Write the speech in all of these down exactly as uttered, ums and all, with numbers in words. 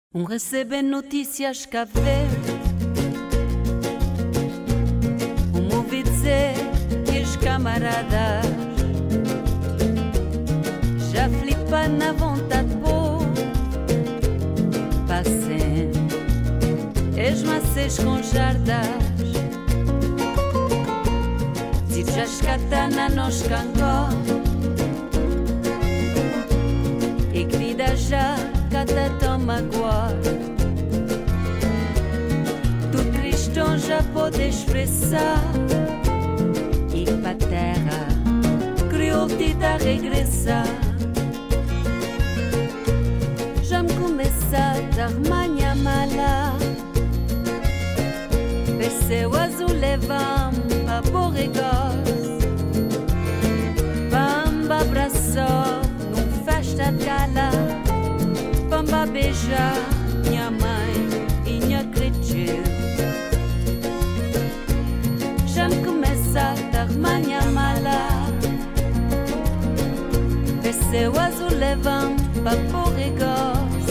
Um recebe notícias que a ver, um ouvi dizer que os camaradas já flipa na vontade boa, passem es maces com jardas, se já escata na nos cangó, e que vida já cata toma guar. Tu cristão já pode expressar, e para terra criou te da regressar. Já me começa a dar manhã mala, perceu azul levam para borregos, bamba abraçou num festa de gala. Bamba beija minha mãe e minha cresceu. Já me começa a dar manhã mala, perceu azul levam para borregos,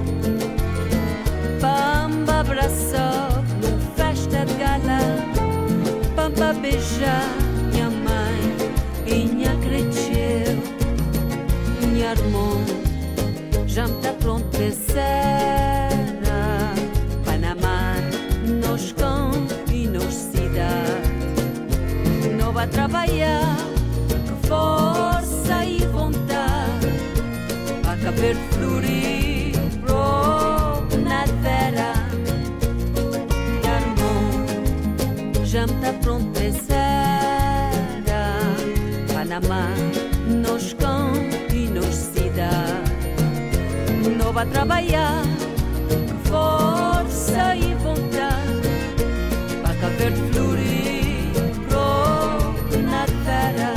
bamba abraçou num festa de gala. Bamba beija minha mãe e minha cresceu. Minha irmã já me tá pronto para serra, Panamá, nos campos e nos cidades. Não vai trabalhar com força e vontade, a caber florir pro na vera. Minha irmã já me tá pronto para serra, Panamá, nos campos e nos cidades. Não vai trabalhar com força e vontade, para caber florir pro na terra.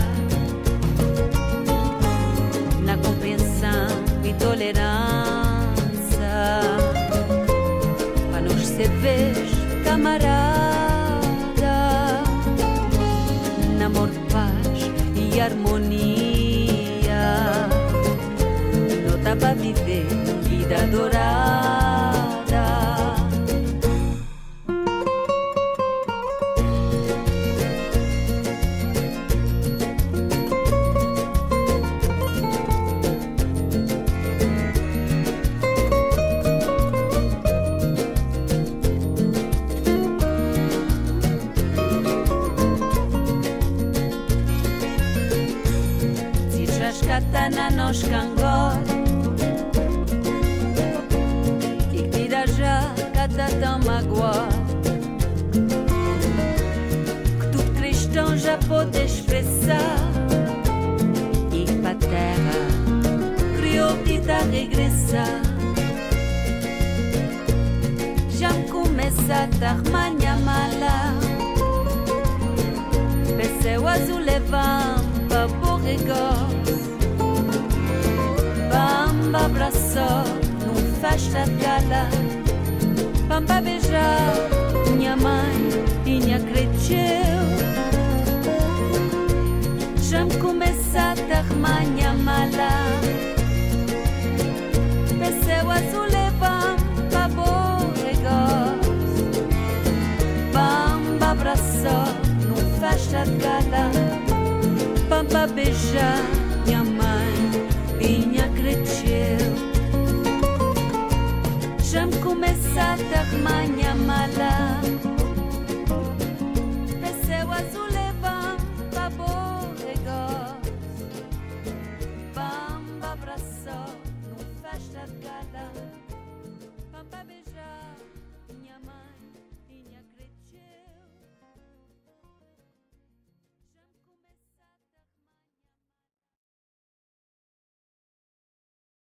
Na compreensão e tolerância, para nos servir camarada, na amor, paz e harmonia. Não dá para viver vida dourada. Se jascata na nos cangol, tão magoar, que tu cristão já pode expressar, e para terra criou-te da regressar. Já me começa a dar manhã mala, perceu azul levam para borregos, bamba abraçou num festa de gala. Bamba beijar minha mãe e minha cresceu. Já me começa a dar manhã mala, perceu azul levam para borregos, bamba abraçou num festa de gala. Bamba beijar minha mãe e minha cresceu. Já me começa a dar manhã mala, perceu azul.